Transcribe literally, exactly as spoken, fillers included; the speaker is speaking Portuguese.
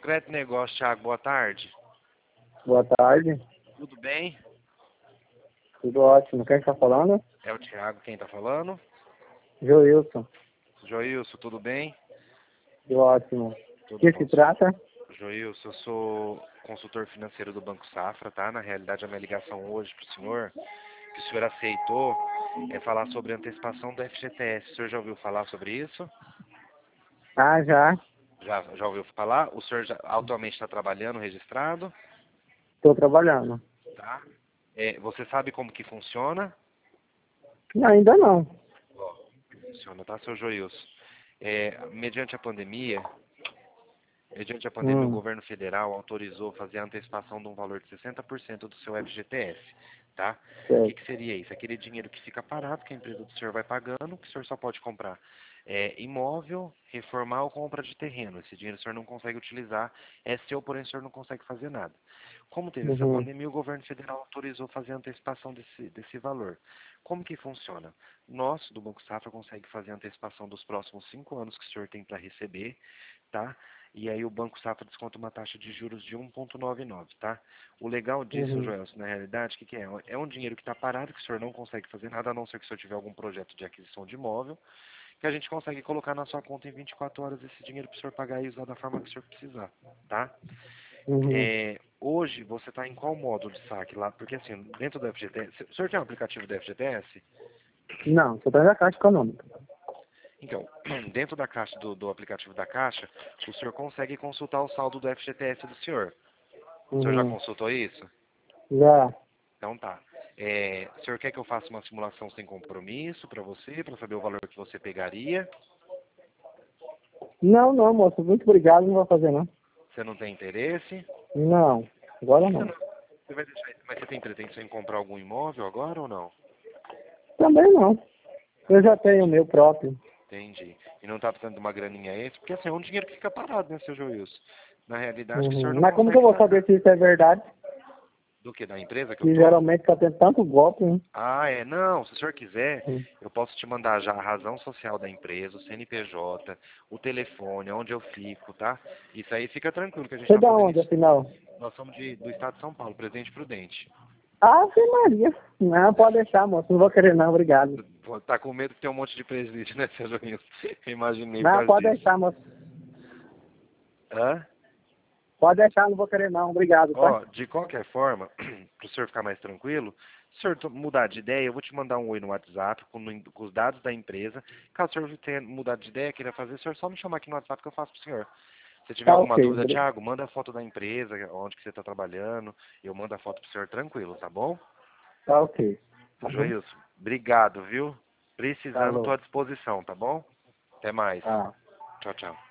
Concreto Negócio, Thiago, boa tarde. Boa tarde. Tudo bem? Tudo ótimo. Quem está falando? É o Thiago quem tá falando? Joilson. Joilson, tudo bem? Tudo ótimo. O Tudo que bom. se trata? Joilson, eu sou consultor financeiro do Banco Safra, tá? Na realidade, a minha ligação hoje pro senhor, que o senhor aceitou, é falar sobre a antecipação do F G T S. O senhor já ouviu falar sobre isso? Ah, já. Já, já ouviu falar? O senhor já, atualmente está trabalhando registrado? Estou trabalhando. Tá? É, você sabe como que funciona? Ainda não. Ó, funciona, tá, seu Joilson? É, mediante a pandemia, mediante a pandemia, o Hum. governo federal autorizou fazer a antecipação de um valor de sessenta por cento do seu F G T S, tá? O que, Certo. que seria isso? Aquele dinheiro que fica parado, que a empresa do senhor vai pagando, que o senhor só pode comprar é, imóvel, reformar ou compra de terreno. Esse dinheiro o senhor não consegue utilizar, é seu, porém o senhor não consegue fazer nada. Como teve essa Uhum. pandemia, o governo federal autorizou fazer a antecipação desse, desse valor. Como que funciona? Nós, do Banco Safra, consegue fazer a antecipação dos próximos cinco anos que o senhor tem para receber, tá? E aí o Banco Safra desconta uma taxa de juros de um vírgula noventa e nove, tá? O legal disso, Uhum. Joelson, na realidade, o que, que é? É um dinheiro que está parado, que o senhor não consegue fazer nada, a não ser que o senhor tiver algum projeto de aquisição de imóvel, que a gente consegue colocar na sua conta em vinte e quatro horas esse dinheiro para o senhor pagar e usar da forma que o senhor precisar, tá? Uhum. É, hoje você está em qual modo de saque lá? Porque assim, dentro do F G T S, o senhor tem um aplicativo do F G T S? Não, só está na Caixa Econômica. Então, dentro da caixa do, do aplicativo da Caixa, o senhor consegue consultar o saldo do F G T S do senhor. O senhor já Uhum. consultou isso? Já. Então tá. É, o senhor quer que eu faça uma simulação sem compromisso para você, para saber o valor que você pegaria? Não, não, moço. Muito obrigado. Não vou fazer, não. Você não tem interesse? Não. Por Agora que você não. não? Você vai deixar, mas você tem pretensão em comprar algum imóvel agora ou não? Também não. Eu já tenho o meu próprio. Entendi. E não tá precisando de uma graninha extra? Porque assim, é um dinheiro que fica parado, né, seu Joilson? Na realidade, que o senhor Uhum. não Mas como que eu consegue vou fazer. saber se isso é verdade? Do que? Da empresa que eu Que tô? geralmente tá tendo tanto golpe, né? Ah, é. Não, se o senhor quiser, Uhum. eu posso te mandar já a razão social da empresa, o C N P J, o telefone, onde eu fico, tá? Isso aí fica tranquilo que a gente Você tá da fazendo onde, isso. afinal? Nós somos de, do estado de São Paulo, Presidente Prudente. Ave Maria. Não, pode deixar, moço. Não vou querer, não. Obrigado. Pô, tá com medo que tem um monte de presídio, né, seu Joilson? Imaginei por Não, causa pode disso. deixar, moço. Hã? Pode deixar, não vou querer, não. Obrigado, tá? Ó, de qualquer forma, para o senhor ficar mais tranquilo, se o senhor to- mudar de ideia, eu vou te mandar um oi no WhatsApp com, no- com os dados da empresa. Caso o senhor tenha mudado de ideia, queira fazer, o senhor só me chamar aqui no WhatsApp que eu faço para o senhor. Se tiver Tá alguma ok. dúvida, Obri- Thiago, manda a foto da empresa, onde que você está trabalhando, eu mando a foto para o senhor tranquilo, tá bom? Tá ok. Seu Uhum. Joilson, obrigado, viu? Precisando, estou Falou. à disposição, tá bom? Até mais. Tá. Tchau, tchau.